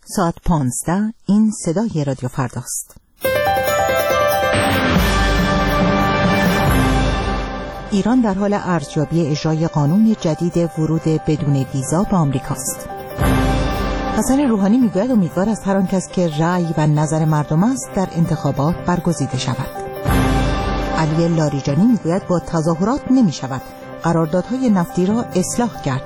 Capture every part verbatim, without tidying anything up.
ساعت پانزده این صدای رادیو فرداست. ایران در حال ارزیابی اجرای قانون جدید ورود بدون ویزا به آمریکاست. حسن روحانی میگوید امیدوار است هر آن کس که رأی و نظر مردم است در انتخابات برگزیده شود. علی لاریجانی میگوید با تظاهرات نمی شود قراردادهای نفتی را اصلاح کرد.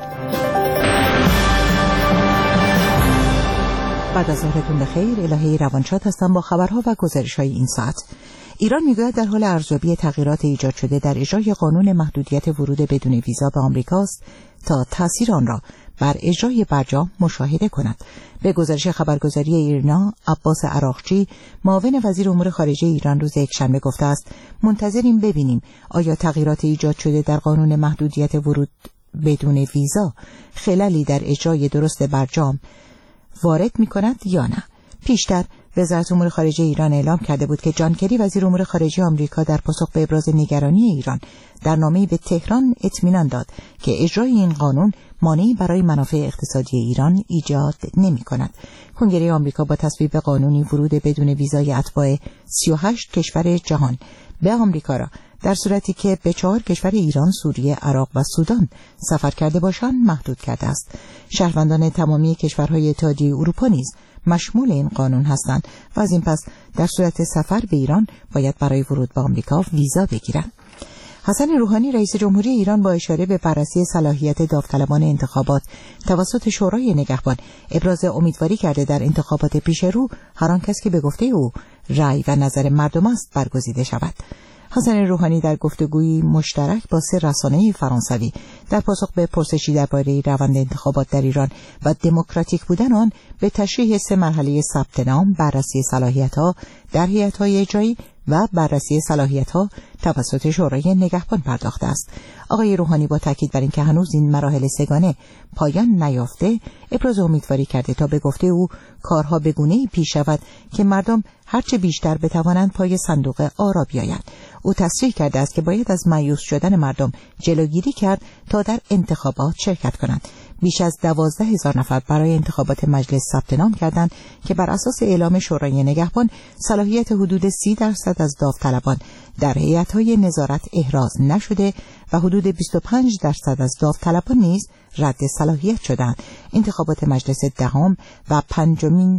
بعد از ظهرتون بخیر، الهی روانشاد هستم با خبرها و گزارش‌های این ساعت. ایران میگوید در حال ارزیابی تغییرات ایجاد شده در اجرای قانون محدودیت ورود بدون ویزا به آمریکاست تا تأثیر آن را بر اجرای برجام مشاهده کند. به گزارش خبرگزاری ایرنا، عباس عراقچی، معاون وزیر امور خارجه ایران روز یکشنبه گفته است منتظریم ببینیم آیا تغییرات ایجاد شده در قانون محدودیت ورود بدون ویزا خللی در اجرای درست برجام وارد می‌کند یا نه. پیشتر وزارت امور خارجه ایران اعلام کرده بود که جان کری وزیر امور خارجه آمریکا در پاسخ به ابراز نگرانی ایران در نامه‌ای به تهران اطمینان داد که اجرای این قانون مانعی برای منافع اقتصادی ایران ایجاد نمی‌کند. کنگره آمریکا با تصویب قانونی ورود بدون ویزای اتباع سی و هشت کشور جهان به آمریکا را در صورتی که به چهار کشور ایران، سوریه، عراق و سودان سفر کرده باشند محدود کرده است. شهروندان تمامی کشورهای اتحادیه اروپا نیز مشمول این قانون هستند و از این پس در صورت سفر به ایران باید برای ورود به آمریکا ویزا بگیرند. حسن روحانی رئیس جمهوری ایران با اشاره به بررسی صلاحیت داوطلبان انتخابات توسط شورای نگهبان ابراز امیدواری کرده در انتخابات پیش رو هر آن کس که به گفته او رأی و نظر مردم است برگزیده شود. حسن روحانی در گفتگویی مشترک با سه رسانه فرانسوی در پاسخ به پرسشی درباره روند انتخابات در ایران و دموکراتیک بودن آن به تشریح سه مرحله ثبت نام، بررسی صلاحیت‌ها در هیئت‌های اجرایی و بررسی صلاحیت‌ها توسط شورای نگهبان پرداخته است. آقای روحانی با تاکید بر اینکه هنوز این مراحل سگانه پایان نیافته، ابراز امیدواری کرده تا به گفته او کارها به گونه‌ای پیش شود که مردم هرچه بیشتر بتوانند پای صندوق آرا بیایند. او تصریح کرده است که باید از مایوس شدن مردم جلوگیری کرد تا در انتخابات شرکت کنند. بیش از دوازده هزار نفر برای انتخابات مجلس ثبت نام کردند که بر اساس اعلام شورای نگهبان صلاحیت حدود سی درصد از داوطلبان در هیئت‌های نظارت احراز نشده و حدود بیست و پنج درصد از داوطلبان نیز رد صلاحیت شدند. انتخابات مجلس دهم و پنجمین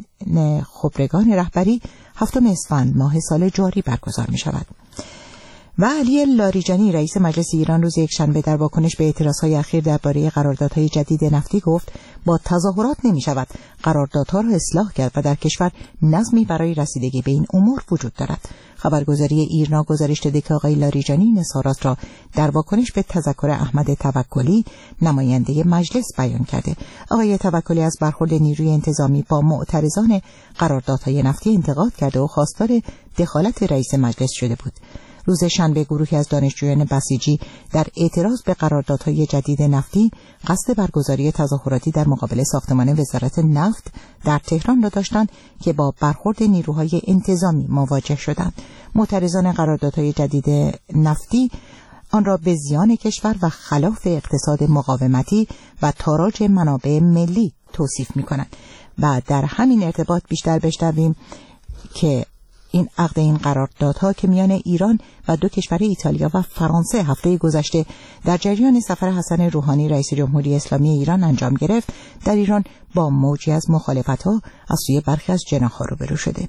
خبرگان رهبری هفتم اسفند ماه سال جاری برگزار می شود. و علی لاریجانی رئیس مجلس ایران روز یکشنبه در واکنش به اعتراضهای اخیر درباره قراردادهای جدید نفتی گفت با تظاهرات نمی شود قراردادها را اصلاح کرد و در کشور نظمی برای رسیدگی به این امور وجود دارد. خبرگزاری ایرنا گزارش داده که آقای لاریجانی این اظهارات را در واکنش به تذکر احمد توکلی نماینده مجلس بیان کرده. آقای توکلی از برخورد نیروی انتظامی با معترضان قراردادهای نفتی انتقاد کرده و خواستار دخالت رئیس مجلس شده بود. روز شنبه گروهی از دانشجویان بسیجی در اعتراض به قراردادهای جدید نفتی قصد برگزاری تظاهراتی در مقابل ساختمان وزارت نفت در تهران را داشتند که با برخورد نیروهای انتظامی مواجه شدند. معترضان قراردادهای جدید نفتی آن را به زیان کشور و خلاف اقتصاد مقاومتی و تاراج منابع ملی توصیف می‌کنند. و در همین ارتباط بیشتر بشنویم که این عقد این قراردادها که میان ایران و دو کشور ایتالیا و فرانسه هفته گذشته در جریان سفر حسن روحانی رئیس جمهوری اسلامی ایران انجام گرفت، در ایران با موجی از مخالفت‌ها از سوی برخی از جناح‌ها روبرو شده.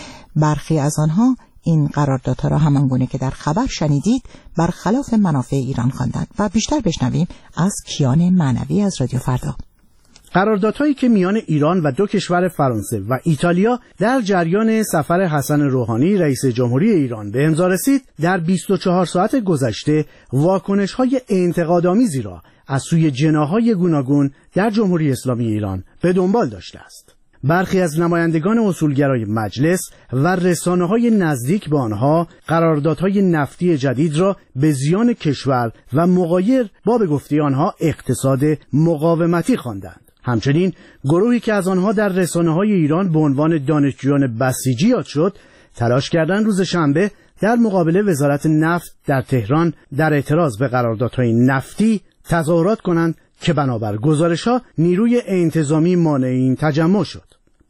برخی از آنها این قراردادها را همانگونه که در خبر شنیدید برخلاف منافع ایران خواندند. و بیشتر بشنویم از کیان معنوی از رادیو فردا. قراردادهایی که میان ایران و دو کشور فرانسه و ایتالیا در جریان سفر حسن روحانی رئیس جمهوری ایران به امضا رسید، در بیست و چهار ساعت گذشته واکنش‌های انتقادآمیزی را از سوی جناح‌های گوناگون در جمهوری اسلامی ایران به دنبال داشته است. برخی از نمایندگان اصولگرای مجلس و رسانه‌های نزدیک به آنها قراردادهای نفتی جدید را به زیان کشور و مغایر با به گفته آنها اقتصاد مقاومتی خواندند. همچنین گروهی که از آنها در رسانه‌های ایران به عنوان دانشجویان بسیجی یاد شد، تلاش کردند روز شنبه در مقابل وزارت نفت در تهران در اعتراض به قراردادهای نفتی تظاهرات کنند که بنابر گزارش‌ها نیروی انتظامی مانع این تجمع شد.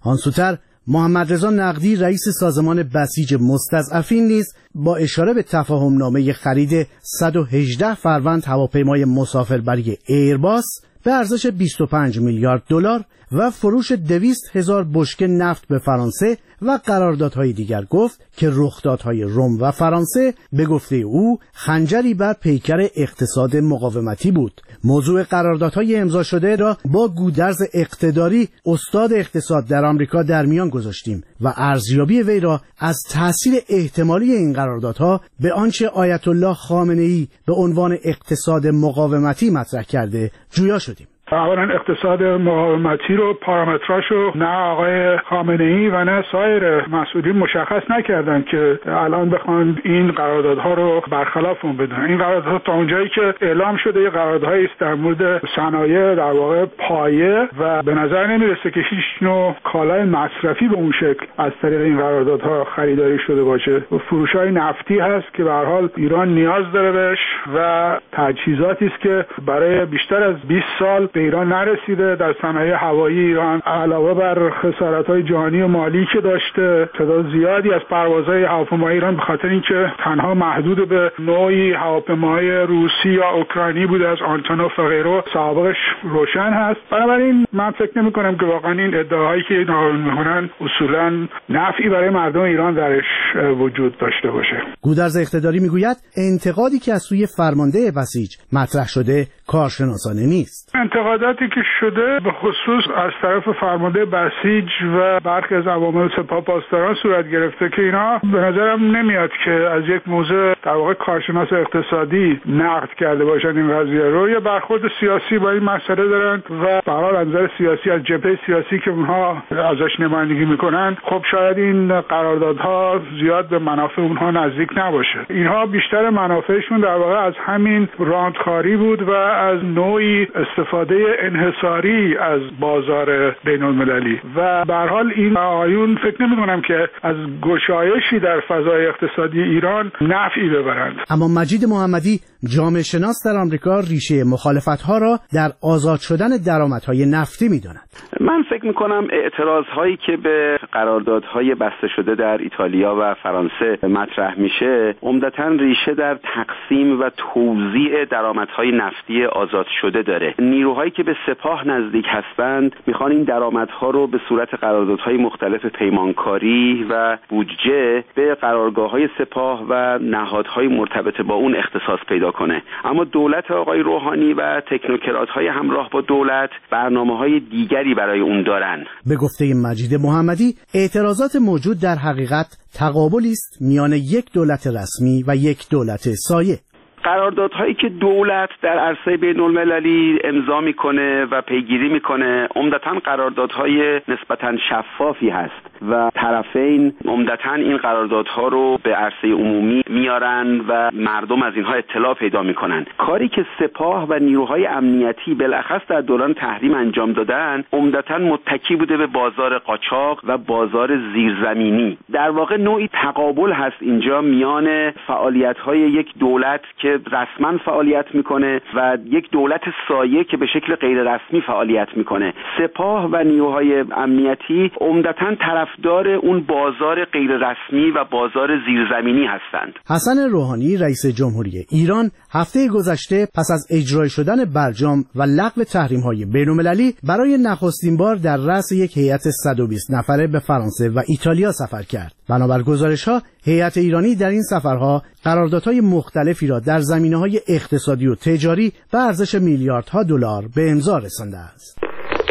آن سوتر محمد رضا نقدی رئیس سازمان بسیج مستضعفین نیز با اشاره به تفاهمنامه خرید صد و هجده فروند هواپیمای مسافربری ایرباس به ارزش بیست و پنج میلیارد دلار و فروش دویست هزار بشکه نفت به فرانسه و قراردادهای دیگر گفت که رخدادهای روم و فرانسه به گفته او خنجری بر پیکر اقتصاد مقاومتی بود. موضوع قراردادهای امضا شده را با گودرز اقتداری استاد اقتصاد در آمریکا در میان گذاشتیم و ارزیابی وی را از تاثیر احتمالی این قراردادها به آنچه آیت الله خامنه‌ای به عنوان اقتصاد مقاومتی مطرح کرده جویا شدیم. اولا اقتصاد مقاومتی رو پارامتراشو نه آقای خامنه‌ای و نه سایر مسئولین مشخص نکردن که الان بخوان این قراردادها رو برخلاف اون بدن. این قراردادها تا اونجایی که اعلام شده یه قراردادهایی است در مورد صنایع در واقع پایه و به نظر نمیرسه که هیچ نوع کالای مصرفی به اون شکل از طریق این قراردادها خریداری شده باشه. فروش‌های نفتی هست که به هر حال ایران نیاز داره بهش و تجهیزاتی است که برای بیشتر از بیست سال ایران نرسیده. در صنایع هوایی ایران علاوه بر خسارت‌های جانی و مالی که داشته، تعداد زیادی از پروازهای هواپیمای ایران به خاطر اینکه تنها محدود به نوعی هواپیماهای روسی یا اوکراینی بوده از آنتونوف و غیره سابقش روشن هست. بنابراین من فکر نمی‌کنم که واقعا این ادعاهایی که اینا می‌کنن اصولاً نفعی برای مردم ایران درش وجود داشته باشه. گودرز اقتداری میگوید انتقادی که از سوی فرمانده بسیج مطرح شده کارشناسانه نیست. انتقاداتی که شده به خصوص از طرف فرمانده بسیج و برخی از عوامل سپاه پاسداران صورت گرفته که اینا به نظرم نمیاد که از یک موضوع در واقع کارشناس اقتصادی نقد کرده باشن این قضیه رو. یه برخورد سیاسی با این مسئله دارن و به هر حال از نظر سیاسی از جبهه سیاسی که اونها ازش نمایندگی میکنن خب شاید این قراردادها زیاد به منافع اونها نزدیک نباشه. اینها بیشتر منافعشون در واقع از همین راندخاری بود و از نوعی استفاده انحصاری از بازار بین المللی و به هر حال این آیون فکر نمی کنم که از گشایشی در فضای اقتصادی ایران نفعی ببرند. اما مجید محمدی جامعه شناس در آمریکا ریشه مخالفت‌ها را در آزاد شدن درآمدهای نفتی می‌داند. من فکر می‌کنم اعتراض‌هایی که به قراردادهای بسته شده در ایتالیا و فرانسه مطرح میشه عمدتاً ریشه در تقسیم و توزیع درآمدهای نفتی آزاد شده داره. نیروهایی که به سپاه نزدیک هستند میخوان این درآمدها رو به صورت قراردادهای مختلف پیمانکاری و بودجه به قرارگاه‌های سپاه و نهادهای مرتبط با اون اختصاص پیدا کنه. اما دولت آقای روحانی و تکنوکرات‌های همراه با دولت برنامه‌های دیگری برای اون دارن. به گفته مجید محمدی اعتراضات موجود در حقیقت تقابلی است میان یک دولت رسمی و یک دولت سایه. قراردادهایی که دولت در عرصه بین المللی امضا میکنه و پیگیری میکنه عمدتاً قراردادهای نسبتاً شفافی هست و طرفین عمدتاً این قراردادها رو به عرصه عمومی میارن و مردم از اینها اطلاع پیدا میکنن. کاری که سپاه و نیروهای امنیتی بالاخص در دوران تحریم انجام دادن عمدتاً متکی بوده به بازار قاچاق و بازار زیرزمینی. در واقع نوعی تقابل هست اینجا میان فعالیت‌های یک دولت که رسما فعالیت میکنه و یک دولت سایه که به شکل غیر رسمی فعالیت میکنه. سپاه و نیروهای امنیتی عمدتاً طرفدار اون بازار غیر رسمی و بازار زیرزمینی هستند. حسن روحانی رئیس جمهوری ایران هفته گذشته پس از اجرای شدن برجام و لغو تحریم‌های بین‌المللی برای نخستین بار در رأس یک هیئت صد و بیست نفره به فرانسه و ایتالیا سفر کرد. بنابر گزارش‌ها هیئت ایرانی در این سفرها قراردادهای مختلفی را در زمینه‌های اقتصادی و تجاری به ارزش میلیاردها دلار به امضا رسانده است.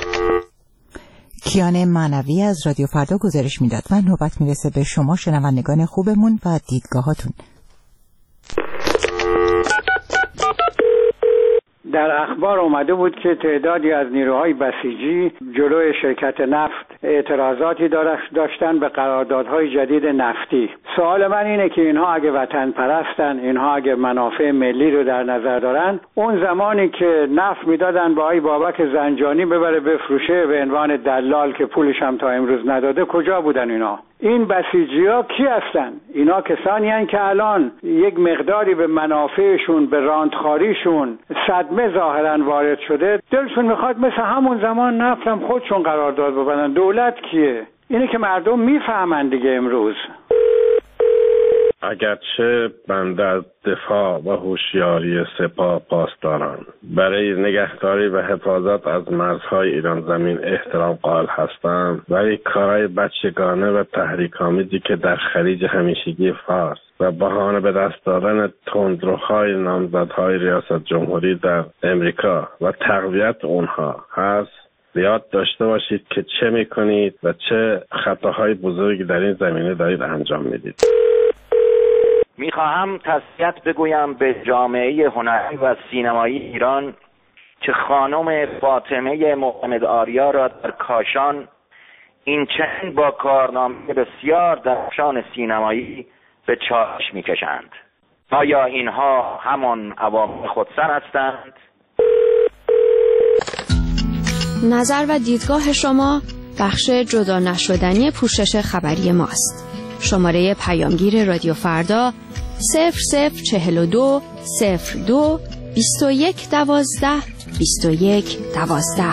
کیان معنوی از رادیو فردا گزارش میداد و نوبت میرسه به شما شنوندگان خوبمون و دیدگاهاتون. در اخبار اومده بود که تعدادی از نیروهای بسیجی جلوی شرکت نفت اعتراضاتی داشتن به قراردادهای جدید نفتی. سوال من اینه که اینها اگه وطن پرستن، اینها اگه منافع ملی رو در نظر دارن، اون زمانی که نفت میدادن با آقای بابک زنجانی ببره بفروشه به عنوان دلال که پولش هم تا امروز نداده، کجا بودن اینا؟ این بسیجی‌ها کی هستن؟ اینا کسانی هستند که الان یک مقداری به منافعشون، به راندخاریشون صدمه ظاهراً وارد شده. دلشون میخواد مثل همون زمان نفت هم خودشون قرارداد ببندن. دولت کیه؟ اینه که مردم میفهمن دیگه. امروز اگرچه بنده از دفاع و هوشیاری سپاه پاسداران برای نگهداری و حفاظت از مرزهای ایران زمین احترام قائل هستم، ولی کارهای بچگانه و تحریک‌آمیزی که در خلیج همیشگی فارس و بهانه به دست دادن تندروهای نامزدهای ریاست جمهوری در امریکا و تقویت اونها هست، یاد داشته باشید که چه میکنید و چه خطاهای بزرگی در این زمینه دارید انجام میدید. میخواهم تسلیت بگویم به جامعه هنری و سینمایی ایران که خانم فاطمه محمد آریا را در کاشان این چند با کارنامه بسیار درخشان سینمایی به چالش میکشند. آیا اینها همان عوامل خودسر هستند؟ نظر و دیدگاه شما بخش جدا نشدنی پوشش خبری ماست. شماره پیامگیر رادیو فردا صفر صفر چهل و دو صفر دو بیست و یک دوازده بیست و یک دوازده.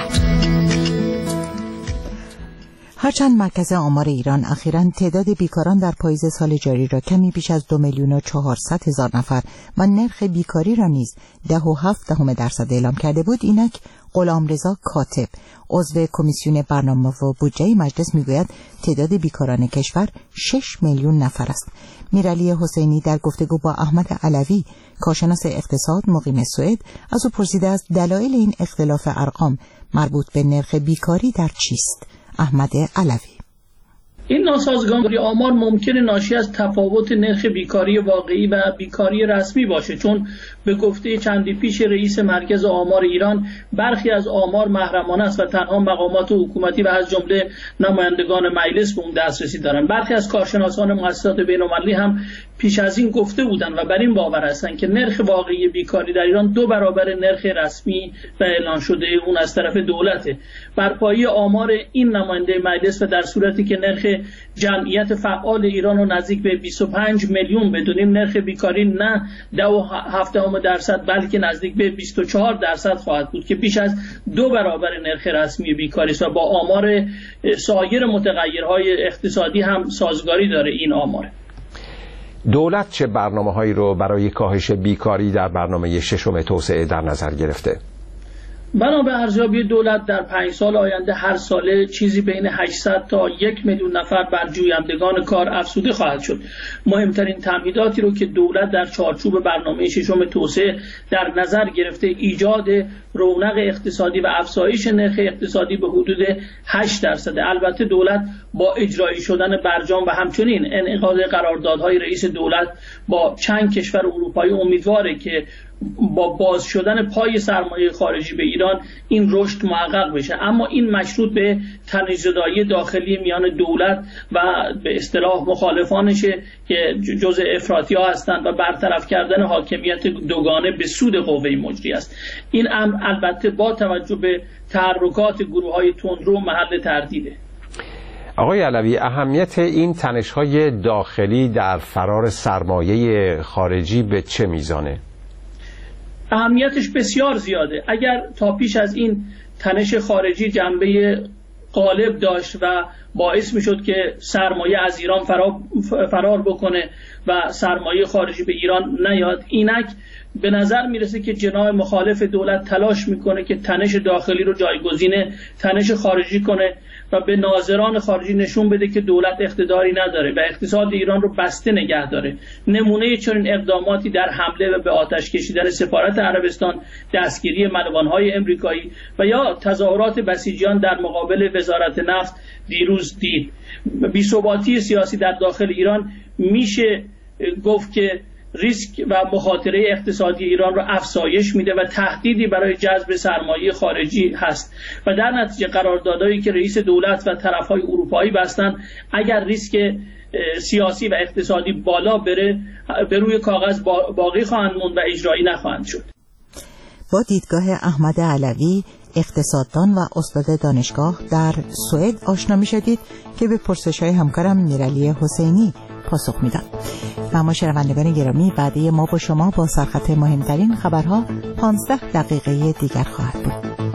هرچند مرکز آمار ایران اخیراً تعداد بیکاران در پاییز سال جاری را کمی بیش از دو میلیون و چهارصد هزار نفر و نرخ بیکاری را نیز ده و هفت دهم درصد اعلام کرده بود، اینک غلامرضا کاتب عضو کمیسیون برنامه و بودجه مجلس میگوید تعداد بیکاران کشور شش میلیون نفر است. میرعلی حسینی در گفتگو با احمد علوی کارشناس اقتصاد مقیم سوئد از او پرسیده است دلایل این اختلاف ارقام مربوط به نرخ بیکاری در چیست. احمد علوی: این ناسازگاری آمار ممکنه ناشی از تفاوت نرخ بیکاری واقعی و بیکاری رسمی باشه، چون به گفته چندی پیش رئیس مرکز آمار ایران برخی از آمار محرمانه است و تنها مقامات حکومتی و از جمله نمایندگان مجلس به اون دسترسی دارن. برخی از کارشناسان مؤسسات بین‌المللی هم پیش از این گفته بودن و بر این باور هستند که نرخ واقعی بیکاری در ایران دو برابر نرخ رسمی و اعلان شده اون از طرف دولته. بر پایه آمار این نماینده مجلس و در صورتی که نرخ جمعیت فعال ایران رو نزدیک به بیست و پنج میلیون بدونیم، نرخ بیکاری نه ده و هفت دهم درصد بلکه نزدیک به بیست و چهار درصد خواهد بود که بیش از دو برابر نرخ رسمی بیکاری است و با آمار سایر متغیرهای اقتصادی هم سازگاری داره این آمار. دولت چه برنامه‌هایی رو برای کاهش بیکاری در برنامه ششم توسعه در نظر گرفته؟ بنا به ارزیابی دولت در پنج سال آینده هر ساله چیزی بین هشتصد تا یک میلیون نفر بر جویندگان کار افزوده خواهد شد. مهمترین تمهیداتی رو که دولت در چارچوب برنامه ششم توسعه در نظر گرفته ایجاد رونق اقتصادی و افزایش نرخ اقتصادی به حدود هشت درصد. البته دولت با اجرایی شدن برجام و همچنین انعقاد قراردادهای رئیس دولت با چند کشور اروپایی امیدواره که با باز شدن پای سرمایه خارجی به ایران این رشد محقق بشه، اما این مشروط به تنش‌زدایی داخلی میان دولت و به اصطلاح مخالفانشه که جزء افراطی‌ها هستند و برطرف کردن حاکمیت دوگانه به سود قوه مجری است. این امر البته با توجه به تحرکات گروه‌های تندرو محل تردیده. آقای علوی، اهمیت این تنش‌های داخلی در فرار سرمایه خارجی به چه میزانه؟ اهمیتش بسیار زیاده. اگر تا پیش از این تنش خارجی جنبه غالب داشت و باعث می شد که سرمایه از ایران فرار بکنه و سرمایه خارجی به ایران نیاد، اینک به نظر میرسه که جناح مخالف دولت تلاش میکنه که تنش داخلی رو جایگزین تنش خارجی کنه و به ناظران خارجی نشون بده که دولت اقتداری نداره و اقتصاد ایران رو بسته نگه داره. نمونه چنین اقداماتی در حمله و به آتش کشیدن سفارت عربستان، دستگیری ملوانهای امریکایی و یا تظاهرات بسیجیان در مقابل وزارت نفت دیروز دید. بی‌ثباتی سیاسی در داخل ایران میشه گفت که ریسک و مخاطره اقتصادی ایران را افزایش میده و تهدیدی برای جذب سرمایه خارجی هست و در نتیجه قراردادهایی که رئیس دولت و طرفهای اروپایی بستن اگر ریسک سیاسی و اقتصادی بالا بره به روی کاغذ باقی خواهند موند و اجرایی نخواهند شد. با دیدگاه احمد علوی، اقتصاددان و استاد دانشگاه در سوئد آشنا می شدید که به پرسش‌های همکارم میرعلی حسینی پاسخ میداد. و ما شنوندگان گرامی، بعدی ما با شما با سرخط مهمترین خبرها پانزده دقیقه دیگر خواهد بود.